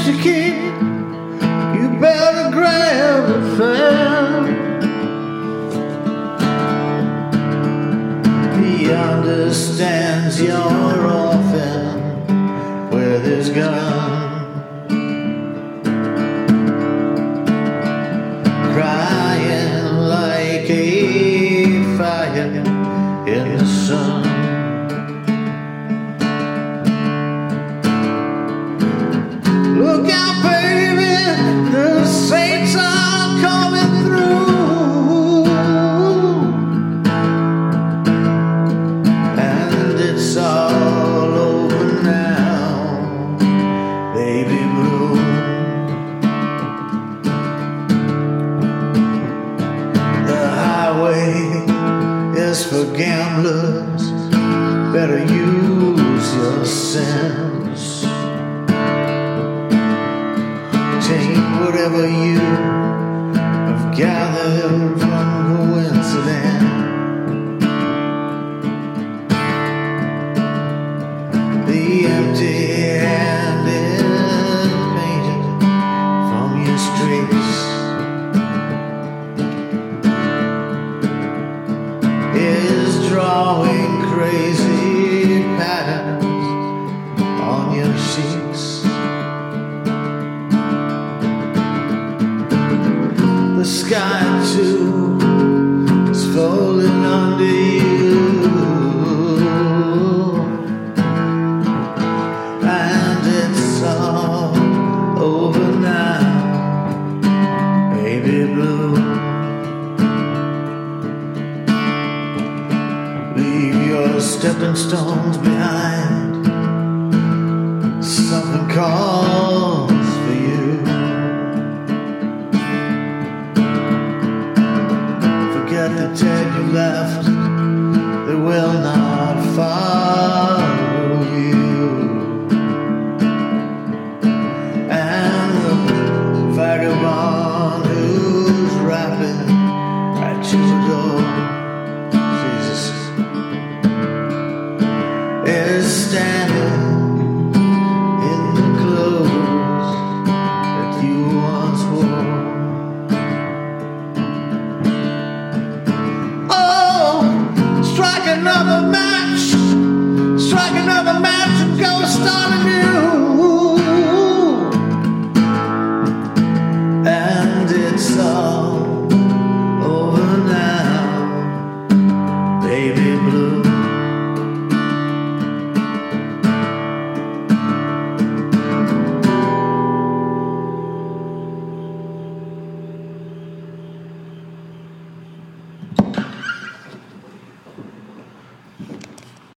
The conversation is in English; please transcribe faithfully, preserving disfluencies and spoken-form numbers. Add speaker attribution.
Speaker 1: wish to keep, you better grab it fast. He understands you're orphan with his gun, crying like a fire in the sun. Look out, baby, the saints are coming through, and it's all over now, baby blue. The highway is for gamblers, better use your sense. Take whatever you have gathered from coincidence. The empty-handed painted from your streets is drawing crazy patterns on your sheets. The sky too is falling under you, and it's all over now, baby blue. Leave your stepping stones behind, something calls for you. Forget the dead you left, they will not follow you. And the vagabond who's rapping at your door, Jesus, is standing in the clothes that you once wore. Strike another match